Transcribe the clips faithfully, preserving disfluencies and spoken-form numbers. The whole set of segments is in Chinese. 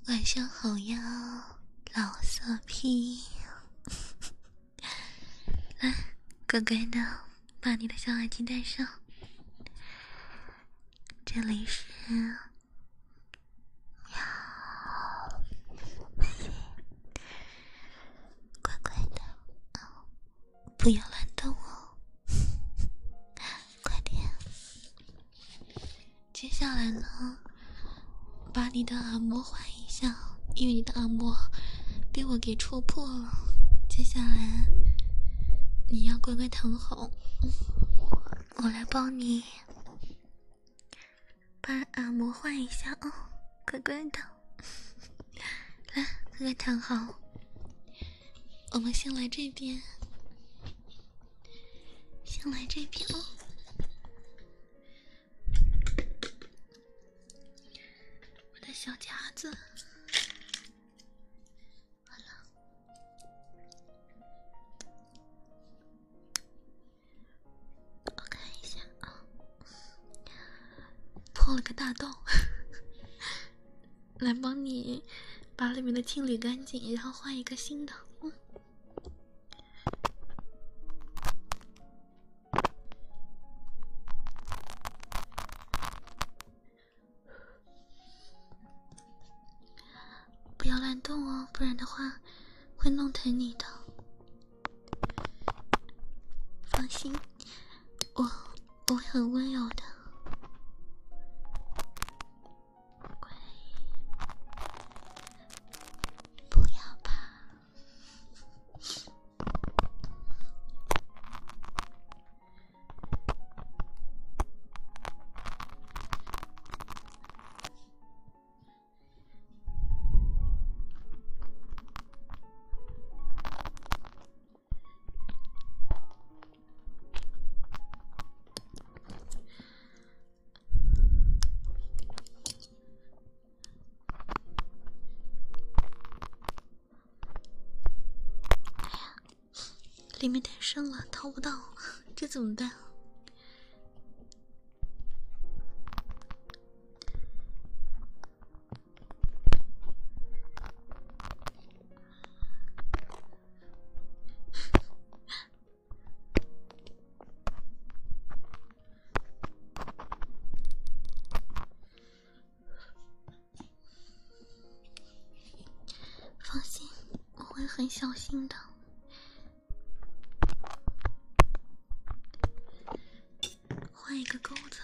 晚上好呀，老色批！来，乖乖的把你的小耳机戴上。这里是乖乖的，不要乱动哦，快点。接下来呢，把你的耳膜换一下，因为你的耳膜被我给戳破了。接下来你要乖乖躺好，我来帮你把耳膜换一下哦，乖乖的。来，乖乖躺好。我们先来这边，先来这边哦。我的小夹子，好了，我看一下啊，破了个大洞，来帮你把里面的清理干净，然后换一个新的。嗯。不要乱动哦，不然的话会弄疼你的。放心，我我会很温柔的。乖，不要怕。里面太深了，掏不到，这怎么办？放心，我会很小心的。换一个钩子。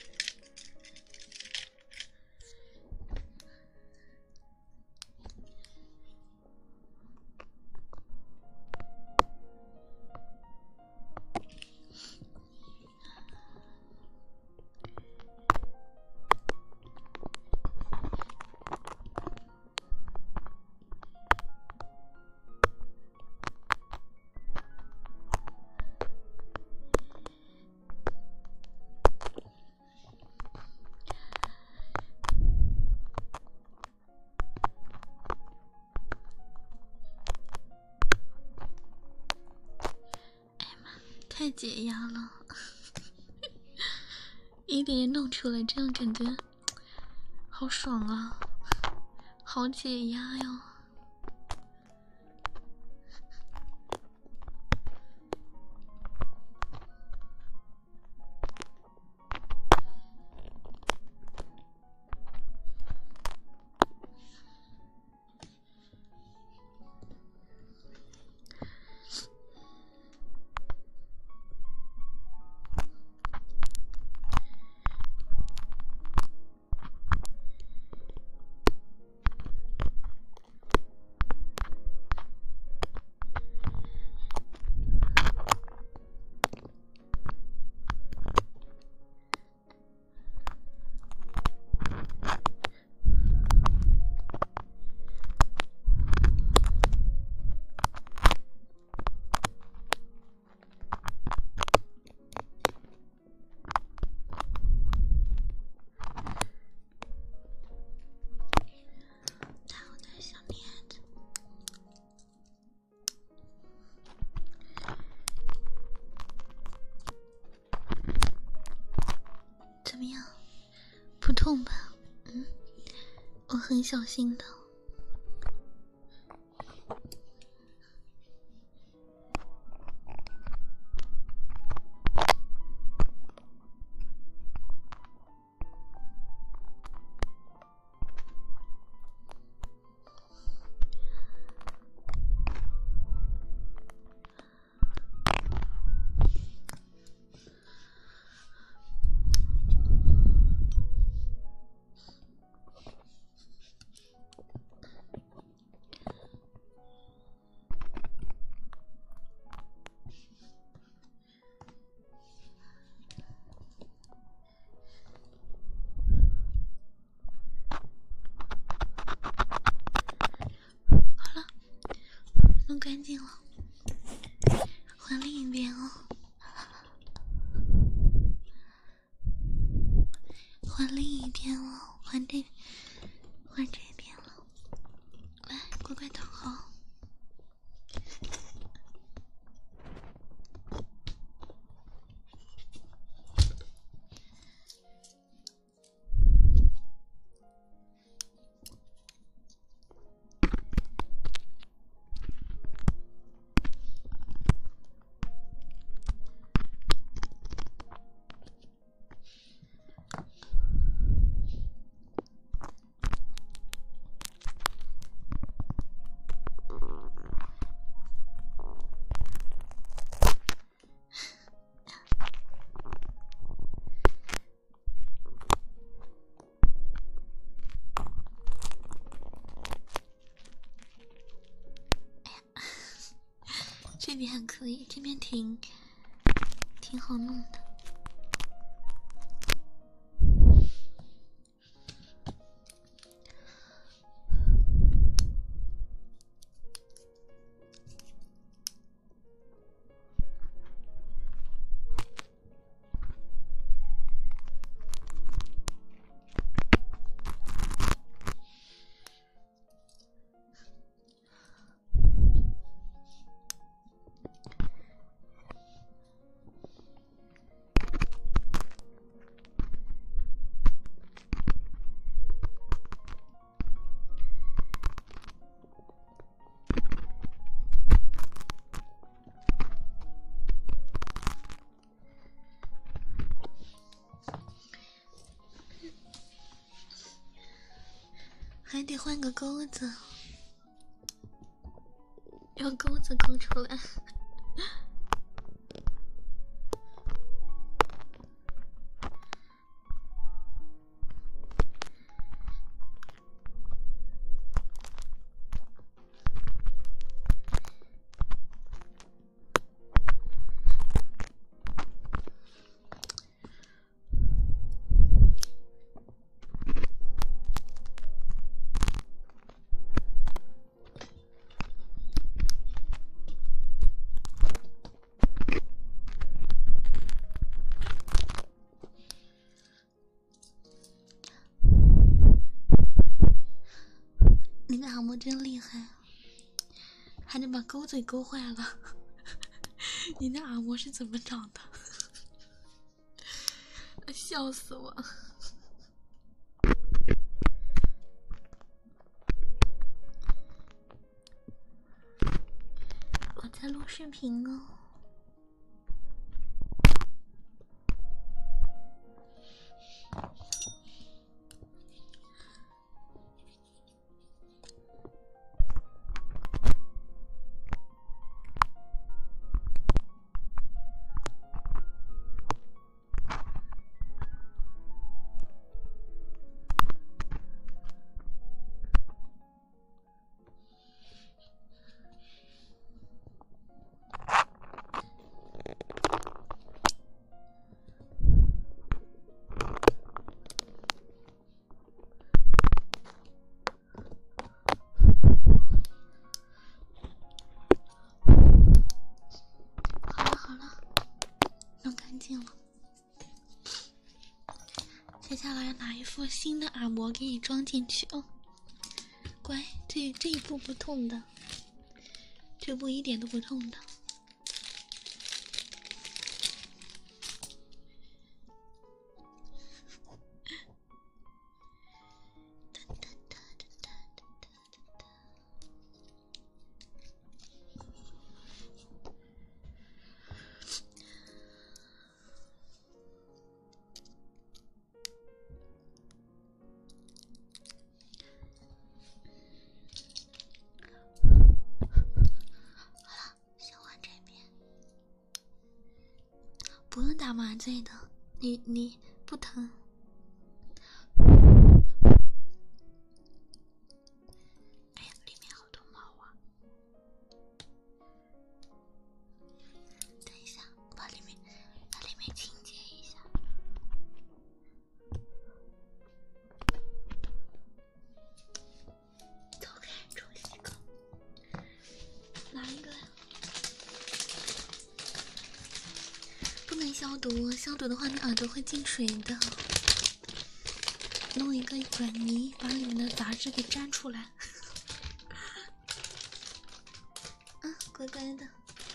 太解压了，一点点弄出来，这样感觉好爽啊，好解压哟。怎么样？不痛吧？嗯，我很小心的， 弄干净了，换另一边哦，换另一边了，换这换这边了，来，乖乖躺好。这边还可以，这边挺挺好弄的。还得换个钩子，用钩子勾出来。你的按摩真厉害，还能把钩子给勾坏了。你的按摩是怎么找的？笑死我！我在录视频哦。好了好了，弄干净了。接下来拿一副新的按摩给你装进去哦，乖，这这一步不痛的，这步一点都不痛的。不用打麻醉的，你你不疼。哎呀，里面好多毛啊！等一下，把里面把里面清洁一下。走开，出去口。拿一消毒，消毒的话你耳朵会进水的。弄一个软泥，把里面的杂质给粘出来。啊，乖乖的。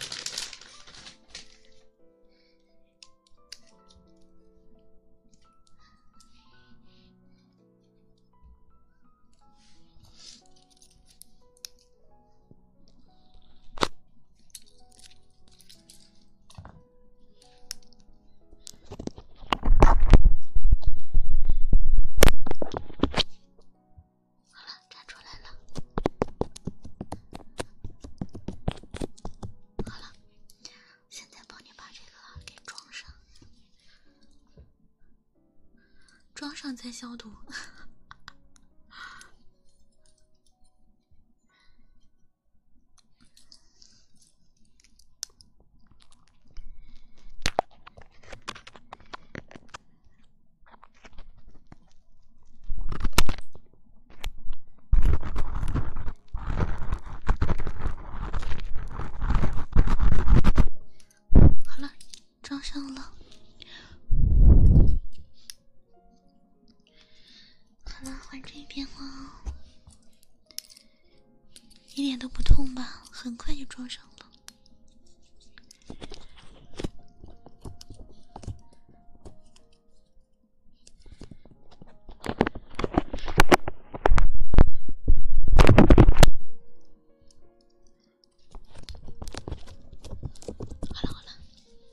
装上再消毒。好了，装上了。好了，换这边了，一点都不痛吧？很快就装上了。好了好了。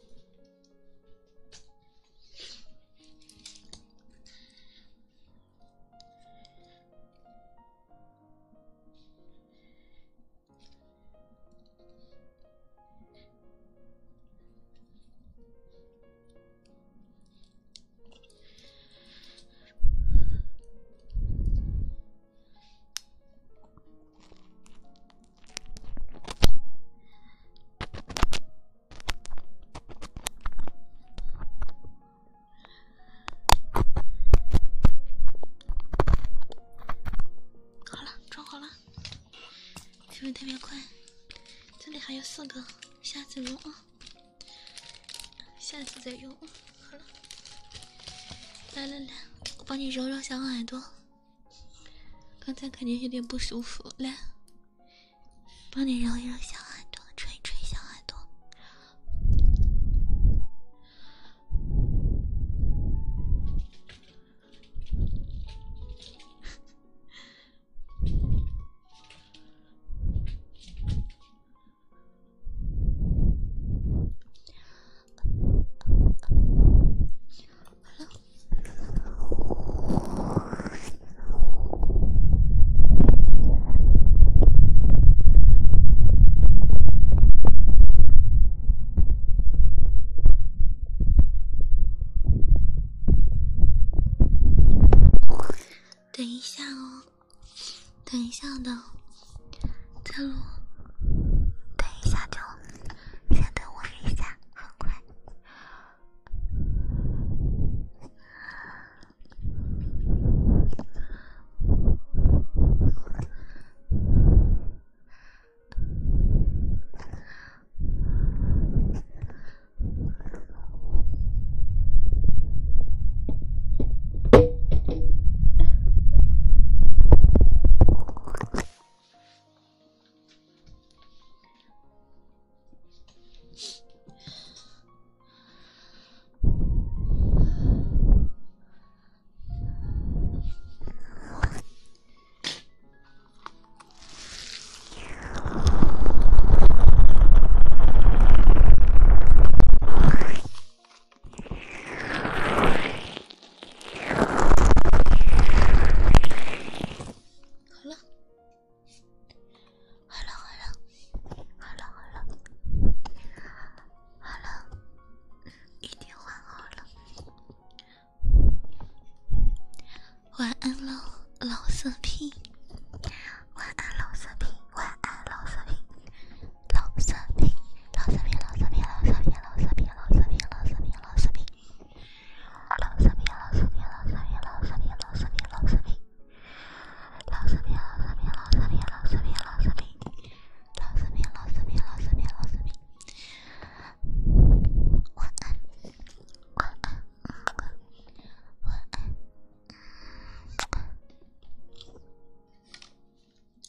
是不是特别快？这里还有四个，下次用啊，下次再用。好了，来来来，我帮你揉揉小耳朵，刚才肯定有点不舒服，来，帮你揉一揉小耳朵，吹一吹小耳朵。等一下哦，等一下的，再录，等一下就，先等我一下，很快。晚安了，老色批。晚安，老色批。